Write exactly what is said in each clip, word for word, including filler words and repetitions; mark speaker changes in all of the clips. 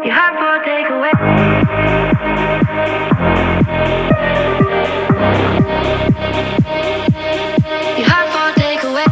Speaker 1: You have for takeaway. You have for takeaway.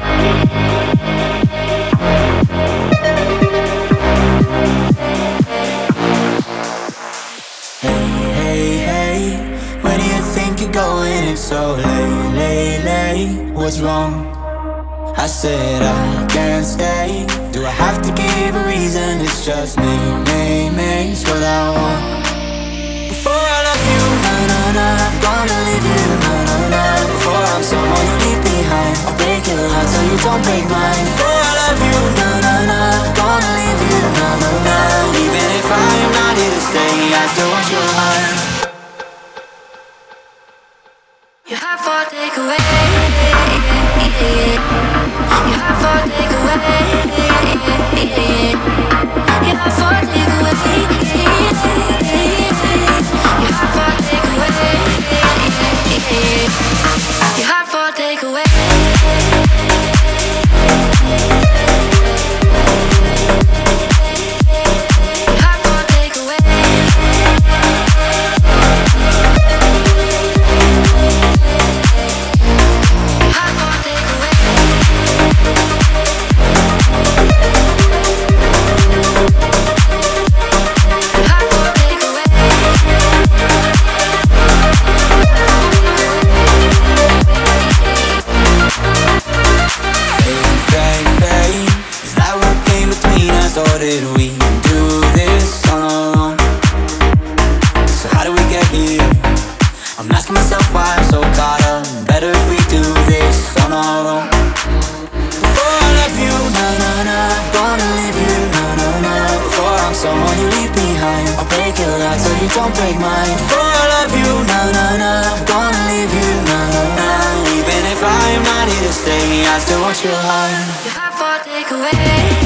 Speaker 2: Hey, hey, hey, where do you think you're going? It's so late, late, late. What's wrong? I said I can't stay. Do I have to give a reason? It's just me, me, me. It's what I want. Before I love you, na na na, I'm gonna leave you, na na na. Before I'm someone you leave behind, I'll break your heart so you don't break mine. Before I love you, na na na, I'm gonna leave you, na na na. Even if I am not here to stay, I still want your heart.
Speaker 1: You have for takeaway. You have for takeaway. You have for takeaway. You have for takeaway. You have for takeaway.
Speaker 2: Or did we do this on our own? So how did we get here? I'm asking myself why I'm so caught up. Better if we do this on our own. Before I love you, na na na, I'm gonna leave you, na na na. Before I'm someone you leave behind, I'll break your heart so you don't break mine. Before I love you, na na na, I'm gonna leave you, na na na. Even if I am not here to stay, I still want your heart.
Speaker 1: You have for takeaway.